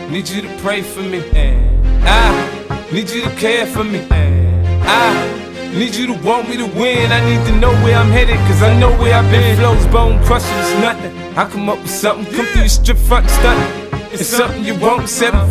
need you to pray for me. I need you to care for me. I need you to want me to win. I need to know where I'm headed, cause I know where I've been. Flows bone crushing, it's nothing. I come up with something, come through your strip front and stuntin'. It's something you want.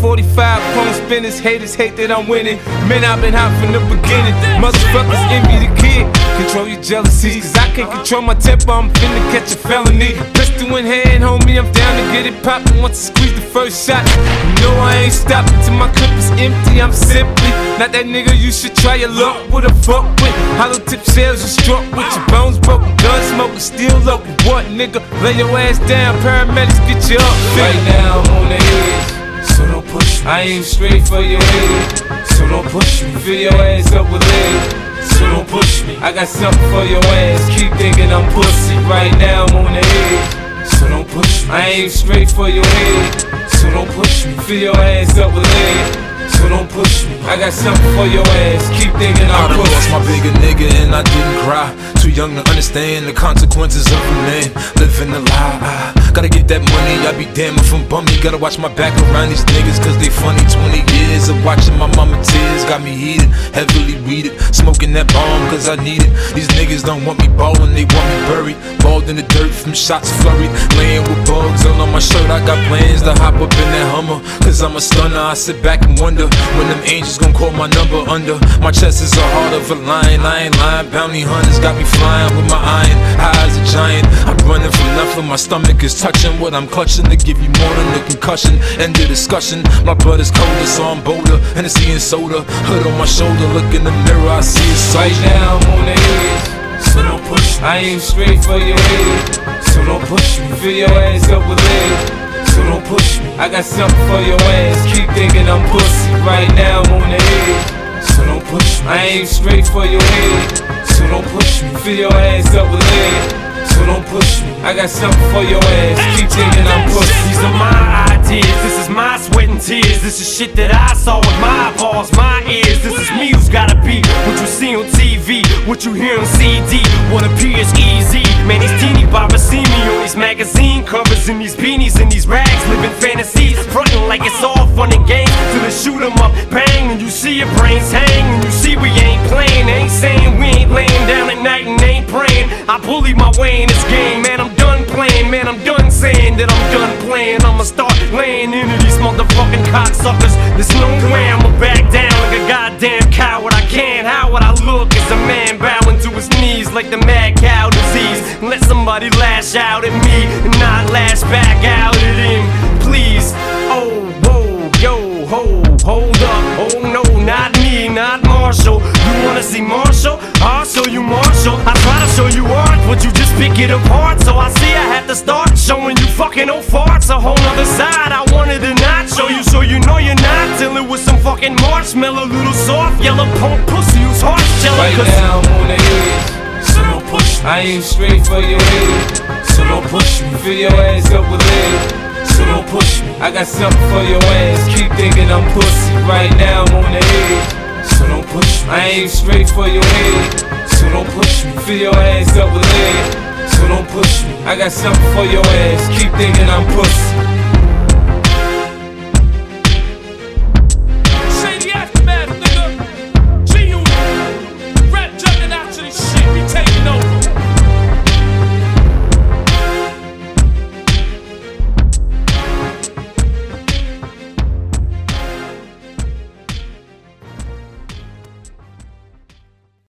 745 chrome spinners, haters hate that I'm winning. Man, I've been hot from the beginning. Motherfuckers envy the kid. Control your jealousies, cause I can't control my temper. I'm finna catch a felony. Pistol in hand, homie, I'm down to get it poppin'. Once I squeeze the first shot, you know I ain't stopping till my clip is empty. I'm simply not that nigga you should try your luck with a fuck with. Hollow tip shells you struck with, your bones broken, gun smoking, still open. What nigga? Lay your ass down, paramedics get you up. Right now I'm on the edge, so don't push me. I aim straight for your head, so don't push me. Fill your ass up with lead, so don't push me. I got something for your ass, keep thinking I'm pussy. Right now I'm on the edge, so don't push me. I aim straight for your head, so don't push me. Fill your ass up with lead, so don't push me. I got something for your ass, keep thinking I'm pussy. I lost my bigger nigga and I didn't cry. Too young to understand the consequences of a man living a lie. Gotta get that money, I be damn if I'm bummy. Gotta watch my back around these niggas cause they funny. 20 years of watching my mama tears got me heated, heavily weeded. Smoking that bomb cause I need it. These niggas don't want me ballin', they want me buried. Balled in the dirt from shots flurried. Laying with bugs all on my shirt. I got plans to hop up in that Hummer, cause I'm a stunner. I sit back and wonder when them angels gon' call my number under. My chest is the heart of a lion, I ain't lying. Bounty hunters got me flying with my iron. High as a giant, I'm running from nothing. My stomach is touching what I'm clutching to give you more than a concussion. End of discussion. My blood is colder, so I'm bolder. Hennessy and soda, hood on my shoulder. Look in the mirror, I see a soldier. Right now I'm on the edge, so don't push me. I aim straight for your head, so don't push me. Fill your ass up with lead, so don't push me. I got something for your ass, keep thinking I'm pussy. Right now I'm on the edge, so don't push me. I aim straight for your head, so don't push me. Fill your ass up with lead, so don't push me. I got something for your ass, keep thinking I'm pussy. These are my ideas, this is my sweat and tears. This is shit that I saw with my balls, my ears. This is me who's gotta be what you see on TV, what you hear on CD, what appears easy. Man, these teeny boppers see me on these magazine covers, in these beanies, in these rags, living fantasies, frontin' like it's all fun and games till they shoot 'em up, bang, and you see your brains hang, and you see we ain't playing. Ain't saying we ain't laying down at night and ain't praying. I bully my way in this game, man, I'm done playing. Man, I'm done saying that I'm done playing. I'ma start laying into these motherfucking cocksuckers. There's no way I'ma back down like a goddamn coward. I can't. How would I look as a man bowing to his knees like the mad cow disease? Let somebody lash out at me and not lash back out at him, please. Oh, whoa, yo, hold up. Oh no, not me, not Marshall. You wanna see Marshall? I'll show you Marshall. I try to show you art, but you just pick it apart. So I see I have to start showing you fucking old farts. A whole nother side I wanted to not show you, so you know you're not dealing with some fucking marshmallow, little soft yellow punk pussy whose heart's jelly. Right now I'm on the edge, so don't push me. I aim straight for your head, so don't push me. Fill your ass up with lead, so don't push me. I got something for your ass, keep thinking I'm pussy. Right now I'm on the edge, so don't push me. I aim straight for your head, so don't push me. Fill your ass up with lead, so don't push me. I got something for your ass, keep thinking I'm pussy.